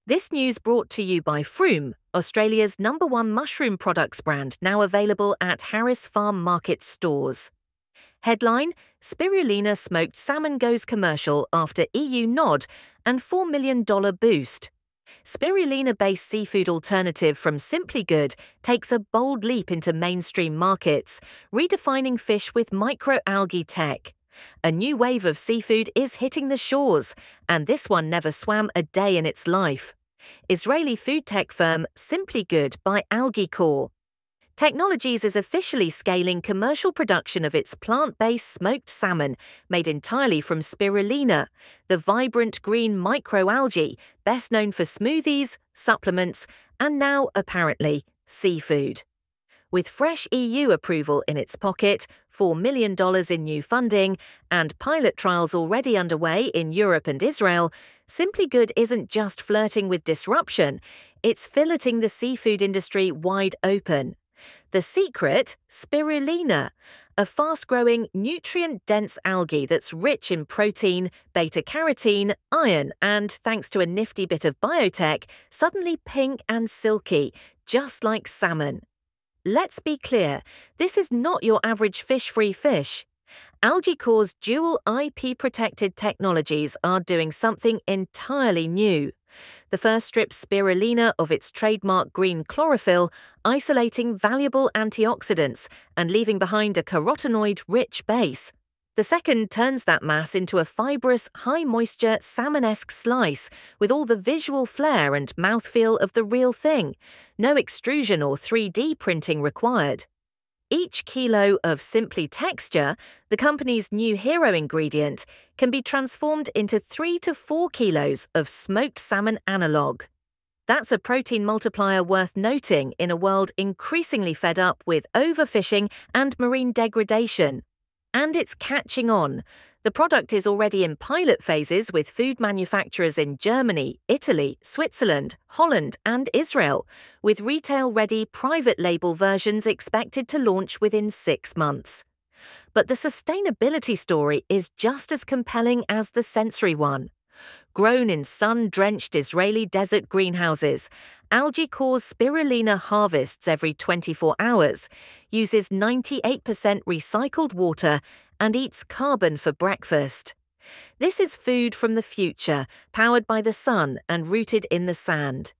This news brought to you by Froome, Australia's #1 mushroom products brand, now available at Harris Farm Market stores. Headline: Spirulina smoked salmon goes commercial after EU nod and $4 million boost. Spirulina-based seafood alternative from Simply Good takes a bold leap into mainstream markets, redefining fish with microalgae tech. A new wave of seafood is hitting the shores, and this one never swam a day in its life. Israeli food tech firm Simply Good by AlgaeCore Technologies is officially scaling commercial production of its plant-based smoked salmon made entirely from spirulina, the vibrant green microalgae best known for smoothies, supplements, and now, apparently, seafood. With fresh EU approval in its pocket, $4 million in new funding, and pilot trials already underway in Europe and Israel, Simply Good isn't just flirting with disruption, it's filleting the seafood industry wide open. The secret? Spirulina, a fast-growing, nutrient-dense algae that's rich in protein, beta-carotene, iron, and, thanks to a nifty bit of biotech, suddenly pink and silky, just like salmon. Let's be clear, this is not your average fish-free fish. AlgaeCore's dual IP-protected technologies are doing something entirely new. The first strips spirulina of its trademark green chlorophyll, isolating valuable antioxidants and leaving behind a carotenoid-rich base. The second turns that mass into a fibrous, high-moisture, salmon-esque slice with all the visual flair and mouthfeel of the real thing. No extrusion or 3D printing required. Each kilo of Simply Texture, the company's new hero ingredient, can be transformed into 3 to 4 kilos of smoked salmon analog. That's a protein multiplier worth noting in a world increasingly fed up with overfishing and marine degradation. And it's catching on. The product is already in pilot phases with food manufacturers in Germany, Italy, Switzerland, Holland, and Israel, with retail-ready private label versions expected to launch within 6 months. But the sustainability story is just as compelling as the sensory one. Grown in sun-drenched Israeli desert greenhouses, AlgaeCore's spirulina harvests every 24 hours, uses 98% recycled water, and eats carbon for breakfast. This is food from the future, powered by the sun and rooted in the sand.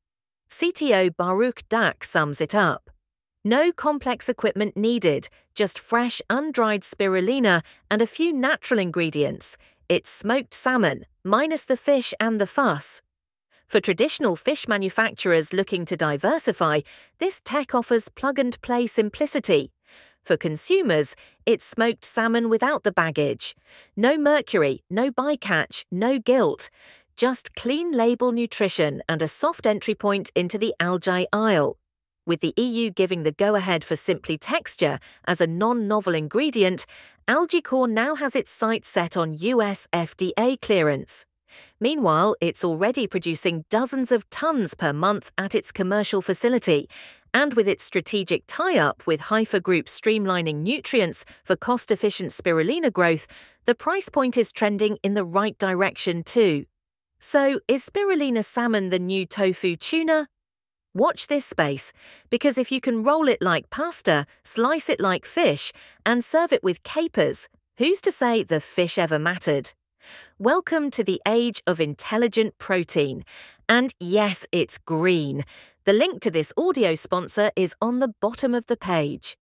CTO Baruch Dak sums it up. No complex equipment needed, just fresh, undried spirulina and a few natural ingredients. It's smoked salmon, minus the fish and the fuss. For traditional fish manufacturers looking to diversify, this tech offers plug-and-play simplicity. For consumers, it's smoked salmon without the baggage. No mercury, no bycatch, no guilt. Just clean label nutrition and a soft entry point into the algae aisle. With the EU giving the go-ahead for Simply Texture as a non-novel ingredient, AlgaeCore now has its sights set on US FDA clearance. Meanwhile, it's already producing dozens of tons per month at its commercial facility, and with its strategic tie-up with Haifa Group streamlining nutrients for cost-efficient spirulina growth, the price point is trending in the right direction too. So, is spirulina salmon the new tofu tuna? Watch this space, because if you can roll it like pasta, slice it like fish, and serve it with capers, who's to say the fish ever mattered? Welcome to the age of intelligent protein. And yes, it's green. The link to this audio sponsor is on the bottom of the page.